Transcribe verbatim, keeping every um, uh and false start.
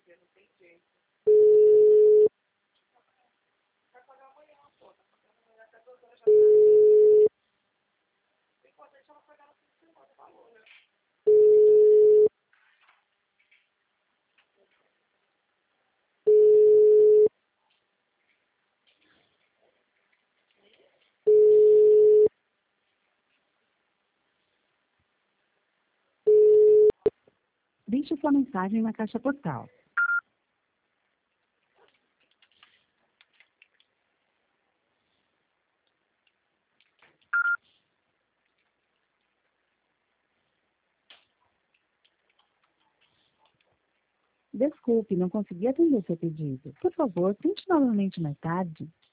Deixe sua mensagem na caixa postal. Desculpe, não consegui atender seu pedido. Por favor, tente novamente mais tarde.